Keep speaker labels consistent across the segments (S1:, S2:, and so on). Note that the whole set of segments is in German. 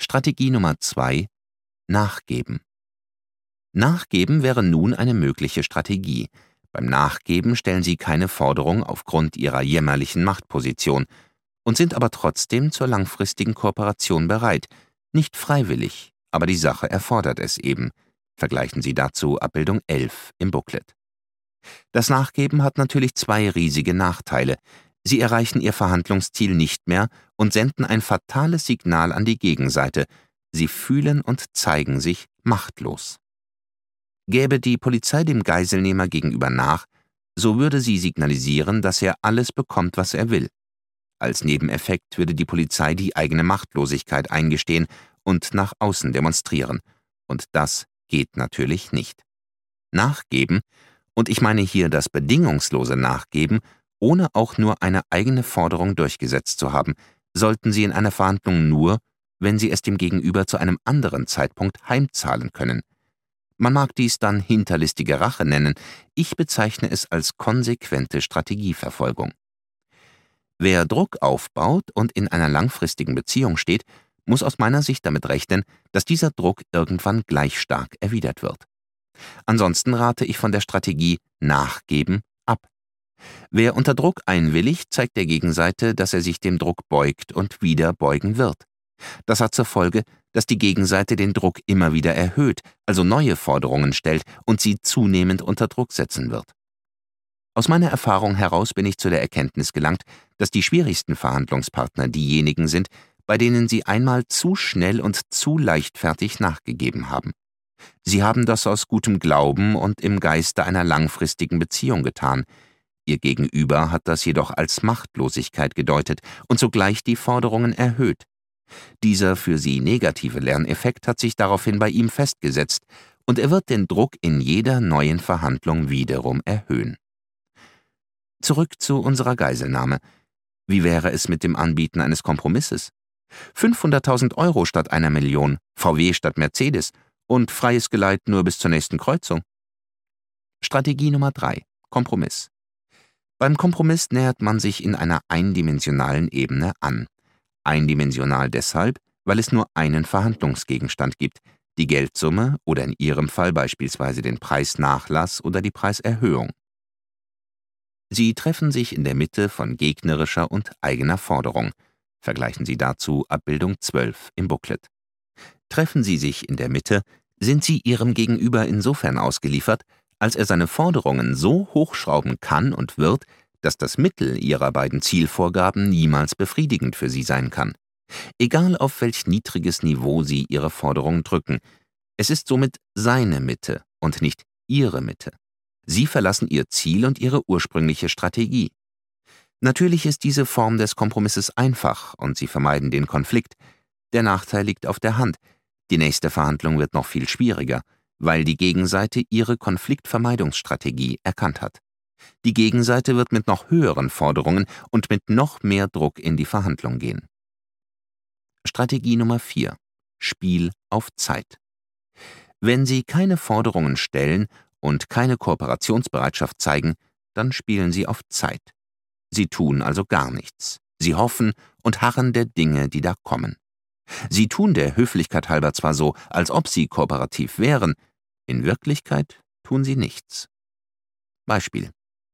S1: Strategie Nummer 2: Nachgeben. Nachgeben wäre nun eine mögliche Strategie. Beim Nachgeben stellen Sie keine Forderung aufgrund Ihrer jämmerlichen Machtposition und sind aber trotzdem zur langfristigen Kooperation bereit. Nicht freiwillig, aber die Sache erfordert es eben. Vergleichen Sie dazu Abbildung 11 im Booklet. Das Nachgeben hat natürlich 2 riesige Nachteile. Sie erreichen Ihr Verhandlungsziel nicht mehr und senden ein fatales Signal an die Gegenseite. Sie fühlen und zeigen sich machtlos. Gäbe die Polizei dem Geiselnehmer gegenüber nach, so würde sie signalisieren, dass er alles bekommt, was er will. Als Nebeneffekt würde die Polizei die eigene Machtlosigkeit eingestehen und nach außen demonstrieren. Und das geht natürlich nicht. Nachgeben, und ich meine hier das bedingungslose Nachgeben, ohne auch nur eine eigene Forderung durchgesetzt zu haben, sollten Sie in einer Verhandlung nur, wenn Sie es dem Gegenüber zu einem anderen Zeitpunkt heimzahlen können. Man mag dies dann hinterlistige Rache nennen, ich bezeichne es als konsequente Strategieverfolgung. Wer Druck aufbaut und in einer langfristigen Beziehung steht, muss aus meiner Sicht damit rechnen, dass dieser Druck irgendwann gleich stark erwidert wird. Ansonsten rate ich von der Strategie Nachgeben ab. Wer unter Druck einwilligt, zeigt der Gegenseite, dass er sich dem Druck beugt und wieder beugen wird. Das hat zur Folge, dass die Gegenseite den Druck immer wieder erhöht, also neue Forderungen stellt und sie zunehmend unter Druck setzen wird. Aus meiner Erfahrung heraus bin ich zu der Erkenntnis gelangt, dass die schwierigsten Verhandlungspartner diejenigen sind, bei denen sie einmal zu schnell und zu leichtfertig nachgegeben haben. Sie haben das aus gutem Glauben und im Geiste einer langfristigen Beziehung getan. Ihr Gegenüber hat das jedoch als Machtlosigkeit gedeutet und sogleich die Forderungen erhöht. Dieser für sie negative Lerneffekt hat sich daraufhin bei ihm festgesetzt und er wird den Druck in jeder neuen Verhandlung wiederum erhöhen. Zurück zu unserer Geiselnahme. Wie wäre es mit dem Anbieten eines Kompromisses? 500.000 € statt 1 Million, VW statt Mercedes und freies Geleit nur bis zur nächsten Kreuzung. Strategie Nummer 3: Kompromiss. Beim Kompromiss nähert man sich in einer eindimensionalen Ebene an. Eindimensional deshalb, weil es nur einen Verhandlungsgegenstand gibt, die Geldsumme oder in Ihrem Fall beispielsweise den Preisnachlass oder die Preiserhöhung. Sie treffen sich in der Mitte von gegnerischer und eigener Forderung. Vergleichen Sie dazu Abbildung 12 im Booklet. Treffen Sie sich in der Mitte, sind Sie Ihrem Gegenüber insofern ausgeliefert, als er seine Forderungen so hochschrauben kann und wird, dass das Mittel Ihrer beiden Zielvorgaben niemals befriedigend für Sie sein kann. Egal auf welch niedriges Niveau Sie Ihre Forderungen drücken, es ist somit seine Mitte und nicht Ihre Mitte. Sie verlassen Ihr Ziel und Ihre ursprüngliche Strategie. Natürlich ist diese Form des Kompromisses einfach und Sie vermeiden den Konflikt. Der Nachteil liegt auf der Hand. Die nächste Verhandlung wird noch viel schwieriger, weil die Gegenseite ihre Konfliktvermeidungsstrategie erkannt hat. Die Gegenseite wird mit noch höheren Forderungen und mit noch mehr Druck in die Verhandlung gehen. Strategie Nummer 4: Spiel auf Zeit. Wenn Sie keine Forderungen stellen und keine Kooperationsbereitschaft zeigen, dann spielen Sie auf Zeit. Sie tun also gar nichts. Sie hoffen und harren der Dinge, die da kommen. Sie tun der Höflichkeit halber zwar so, als ob Sie kooperativ wären, in Wirklichkeit tun Sie nichts. Beispiel: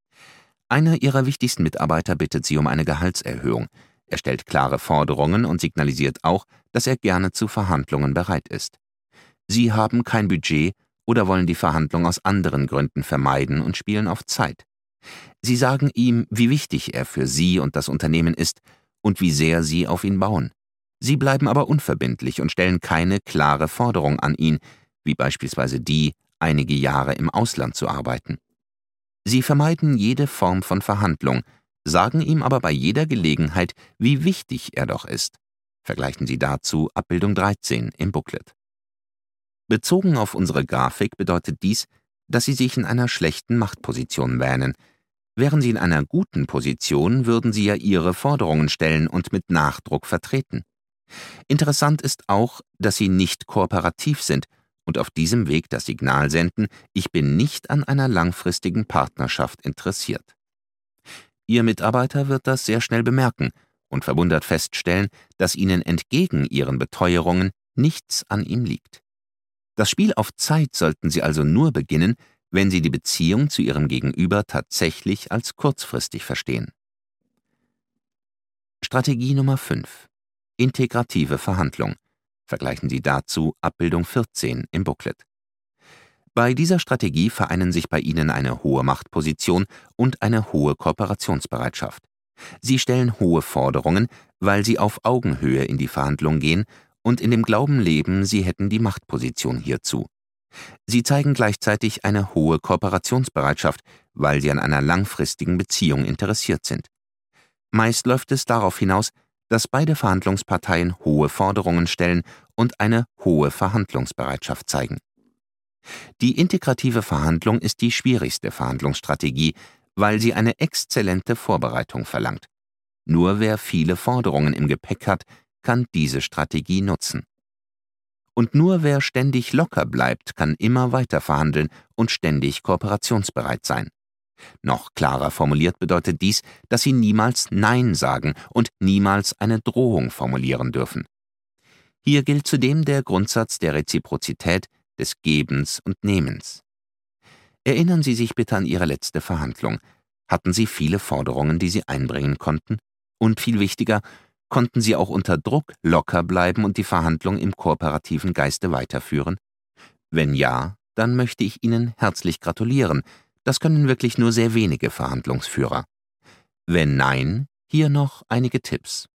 S1: Einer Ihrer wichtigsten Mitarbeiter bittet Sie um eine Gehaltserhöhung. Er stellt klare Forderungen und signalisiert auch, dass er gerne zu Verhandlungen bereit ist. Sie haben kein Budget oder wollen die Verhandlung aus anderen Gründen vermeiden und spielen auf Zeit. Sie sagen ihm, wie wichtig er für Sie und das Unternehmen ist und wie sehr Sie auf ihn bauen. Sie bleiben aber unverbindlich und stellen keine klare Forderung an ihn, wie beispielsweise die, einige Jahre im Ausland zu arbeiten. Sie vermeiden jede Form von Verhandlung, sagen ihm aber bei jeder Gelegenheit, wie wichtig er doch ist. Vergleichen Sie dazu Abbildung 13 im Booklet. Bezogen auf unsere Grafik bedeutet dies, dass Sie sich in einer schlechten Machtposition wähnen. Wären Sie in einer guten Position, würden Sie ja Ihre Forderungen stellen und mit Nachdruck vertreten. Interessant ist auch, dass Sie nicht kooperativ sind und auf diesem Weg das Signal senden, ich bin nicht an einer langfristigen Partnerschaft interessiert. Ihr Mitarbeiter wird das sehr schnell bemerken und verwundert feststellen, dass Ihnen entgegen Ihren Beteuerungen nichts an ihm liegt. Das Spiel auf Zeit sollten Sie also nur beginnen, wenn Sie die Beziehung zu Ihrem Gegenüber tatsächlich als kurzfristig verstehen. Strategie Nummer 5: Integrative Verhandlung. Vergleichen Sie dazu Abbildung 14 im Booklet. Bei dieser Strategie vereinen sich bei Ihnen eine hohe Machtposition und eine hohe Kooperationsbereitschaft. Sie stellen hohe Forderungen, weil Sie auf Augenhöhe in die Verhandlung gehen und in dem Glauben leben, Sie hätten die Machtposition hierzu. Sie zeigen gleichzeitig eine hohe Kooperationsbereitschaft, weil Sie an einer langfristigen Beziehung interessiert sind. Meist läuft es darauf hinaus, dass beide Verhandlungsparteien hohe Forderungen stellen und eine hohe Verhandlungsbereitschaft zeigen. Die integrative Verhandlung ist die schwierigste Verhandlungsstrategie, weil sie eine exzellente Vorbereitung verlangt. Nur wer viele Forderungen im Gepäck hat, kann diese Strategie nutzen. Und nur wer ständig locker bleibt, kann immer weiter verhandeln und ständig kooperationsbereit sein. Noch klarer formuliert bedeutet dies, dass Sie niemals Nein sagen und niemals eine Drohung formulieren dürfen. Hier gilt zudem der Grundsatz der Reziprozität, des Gebens und Nehmens. Erinnern Sie sich bitte an Ihre letzte Verhandlung. Hatten Sie viele Forderungen, die Sie einbringen konnten? Und viel wichtiger, konnten Sie auch unter Druck locker bleiben und die Verhandlung im kooperativen Geiste weiterführen? Wenn ja, dann möchte ich Ihnen herzlich gratulieren. Das können wirklich nur sehr wenige Verhandlungsführer. Wenn nein, hier noch einige Tipps.